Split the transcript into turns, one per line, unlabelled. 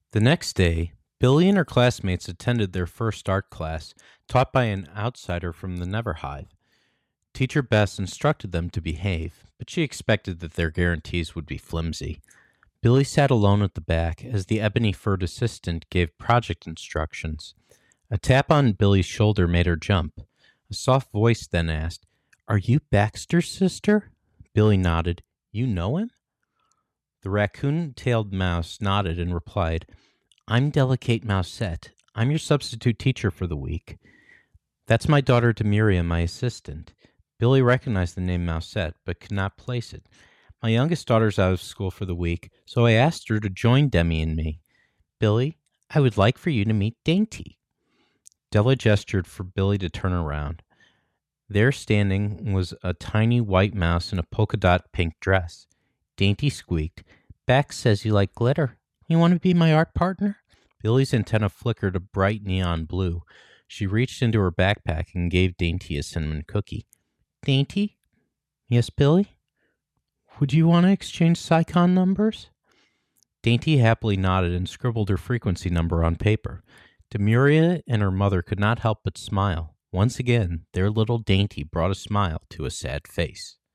The next day, Billy and her classmates attended their first art class, taught by an outsider from the Never Hive. Teacher Bess instructed them to behave, but she expected that their guarantees would be flimsy. Billy sat alone at the back as the ebony furred assistant gave project instructions. A tap on Billy's shoulder made her jump. A soft voice then asked, "Are you Baxter's sister?" Billy nodded. "You know him?" The raccoon-tailed mouse nodded and replied, "I'm Delicate Mousette. I'm your substitute teacher for the week." "That's my daughter Demiria, my assistant." Billy recognized the name Mousette, but could not place it. "My youngest daughter's out of school for the week, so I asked her to join Demi and me. Billy, I would like for you to meet Dainty." Della gestured for Billy to turn around. There standing was a tiny white mouse in a polka dot pink dress. Dainty squeaked, "Bax says you like glitter. You want to be my art partner?" Billy's antenna flickered a bright neon blue. She reached into her backpack and gave Dainty a cinnamon cookie. "Dainty?" "Yes, Billy?" "Would you want to exchange Psycon numbers?" Dainty happily nodded and scribbled her frequency number on paper. Demuria and her mother could not help but smile. Once again, their little Dainty brought a smile to a sad face.